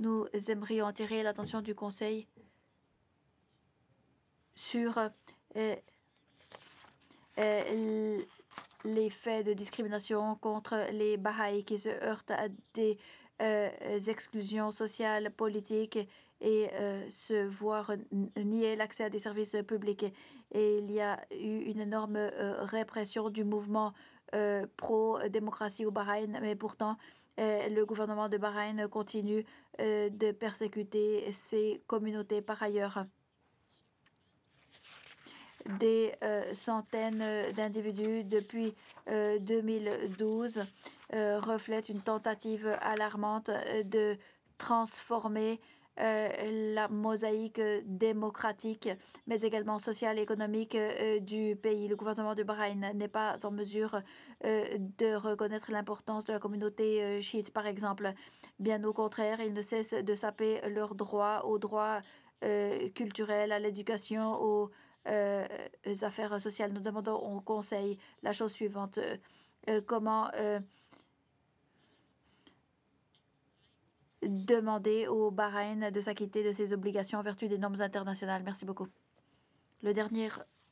nous aimerions attirer l'attention du Conseil sur les faits de discrimination contre les Bahaïs qui se heurtent à des exclusions sociales, politiques et se voir nier l'accès à des services publics. Et il y a eu une énorme répression du mouvement pro-démocratie au Bahreïn, mais pourtant le gouvernement de Bahreïn continue de persécuter ces communautés par ailleurs. Des centaines d'individus depuis 2012 reflètent une tentative alarmante de transformer la mosaïque démocratique, mais également sociale et économique du pays. Le gouvernement de Bahreïn n'est pas en mesure de reconnaître l'importance de la communauté chiite, par exemple. Bien au contraire, il ne cesse de saper leurs droits aux droits culturels, à l'éducation, aux affaires sociales. Nous demandons au Conseil la chose suivante. Comment demander au Bahreïn de s'acquitter de ses obligations en vertu des normes internationales. Merci beaucoup. Le dernier